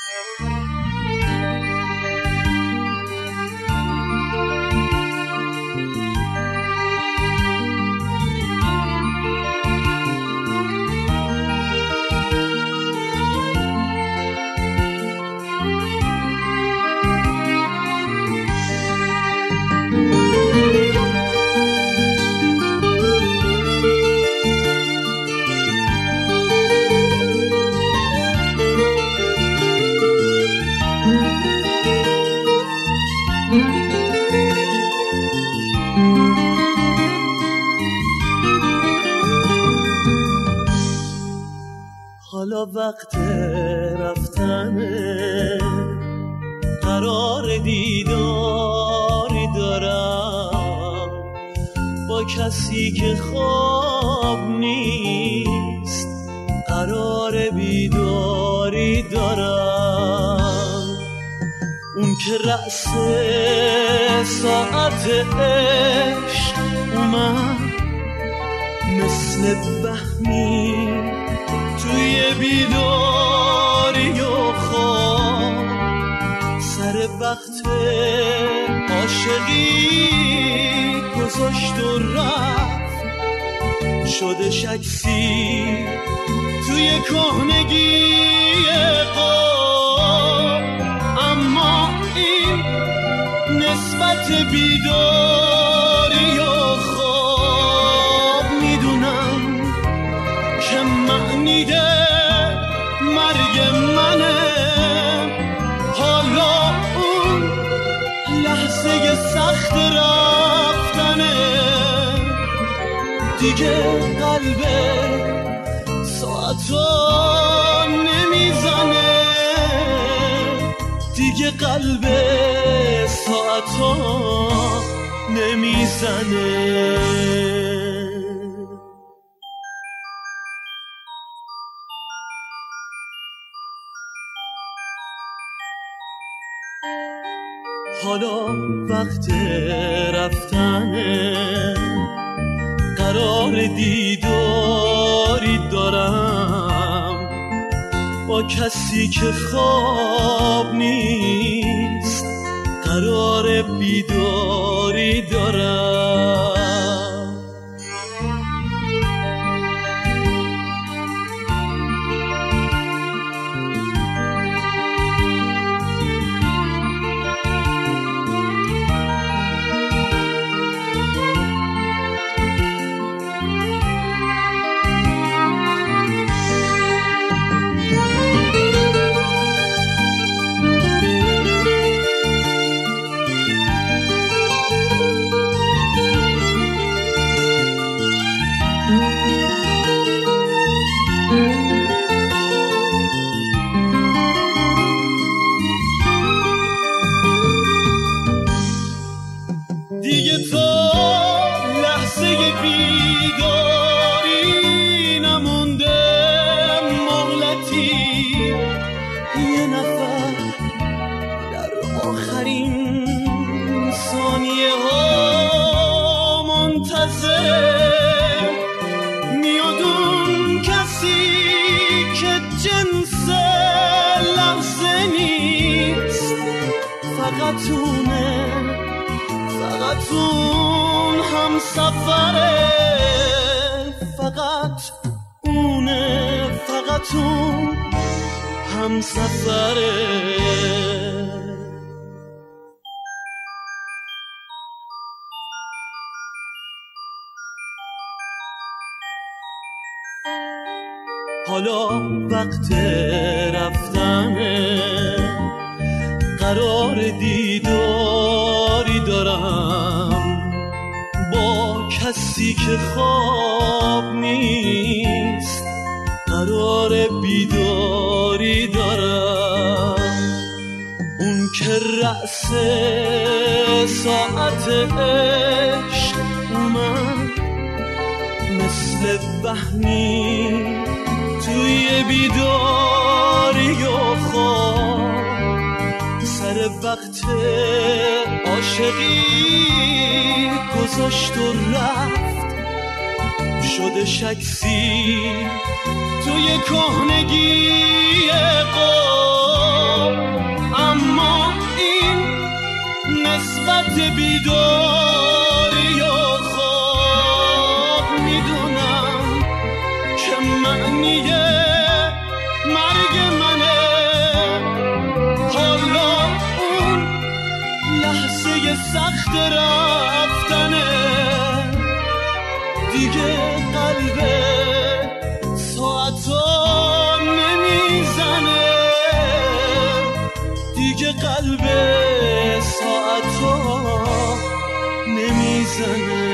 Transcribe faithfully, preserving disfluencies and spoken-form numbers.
حالا وقت رفتنه، قرار دیداری دارم با کسی که خواب نیست، قرار بیداری دارم. اون که رأس ساعت عشق اومد مثل بهمی توی بیداری و خواب، سر وقت عاشقی گذاشت و رفت، شده شکسی توی کهنگی قاب. اما این نسبت بیداری و خواب میدونم که معنی مرگ منه. حالا اون لحظه سخت رفتنه، دیگه قلب ساعتو نمیزنه، دیگه قلب ساعتو نمیزنه. حالا وقت رفتنه، قرار دیداری دارم با کسی که خواب نیست، قرار بیداری دارم. دیگه تو لحظه بیداری نمونده، مهلتی یه نفر در آخرین ثانیه ها منتظر میاد. اون کسی که جنس لحظه نیست، فقط اونه، فقط اون هم سفره، فقط اونه، فقط اون هم سفره. حالا وقت رفتنه، قرار دیداری دارم با کسی که خواب نیست، قرار بیداری دارم. اون که رأس ساعت عشق اومد مثل وهمی توی بیداری و خواب، سر وقت عاشقی گذاشت و رفت، شده شکسی توی کهنگی قاب. اما این نسبت بیداری و خواب میدونم که معنی مرگ منه. حالا اون لحظه سخت رفتنه، دیگه قلب ساعتا نمیزنه، دیگه قلب ساعتا نمیزنه.